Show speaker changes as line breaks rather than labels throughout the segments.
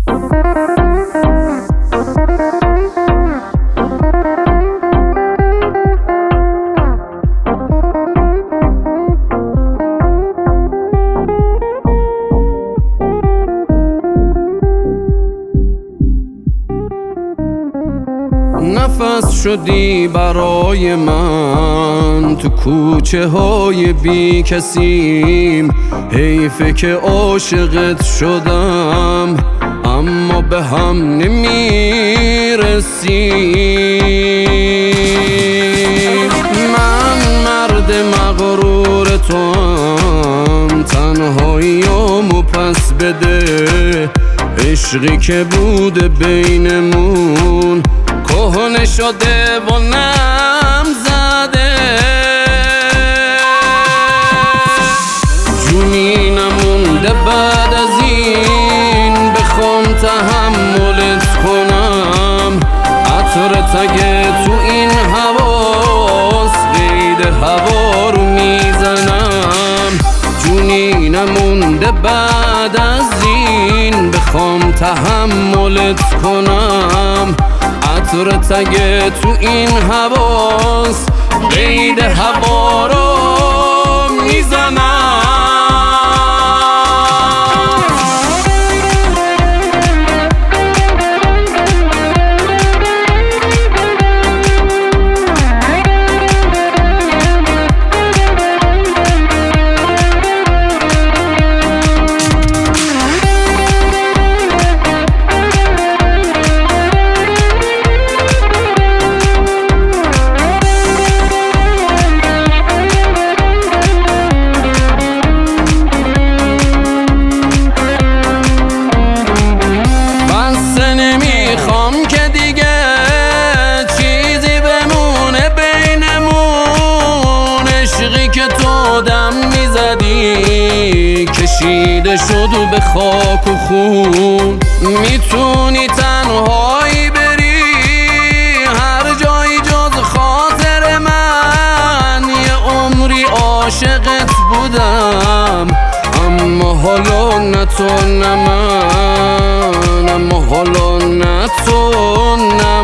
نفس شدی برای من تو کوچه های بی کسیم، حیفه که عاشقت شدم اما به هم نمیرسیم. من مرد مغرور توام، تنهاییامو پس بده. عشقی که بوده بینمون کهنه شده و نم زده. جونی نمونده بعد از این بخوام تحملت کنم. عطر تگه تو این حواس قید هوا رو میزنم. جونی نمونده بعد از این بخوام تحملت کنم. عطر تگه تو این حواس قید هوا رو میزنم. کشیده شد و به خاک و خون. میتونی تنهایی بری هر جایی جز خاطر من. یه عمری عاشقت بودم اما حالا نه تو نه من. اما حالا نه تو نه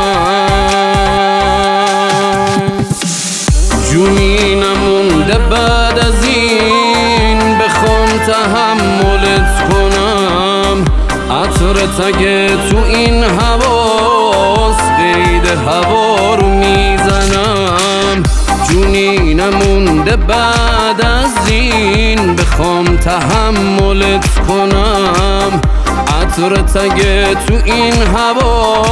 من. جونی نمونده بعد از این تحملت کنم. عطر تگه تو این حواس قید هوا رو میزنم. جونی نمونده بعد از این بخوام تحملت کنم. عطر تگه تو این حواس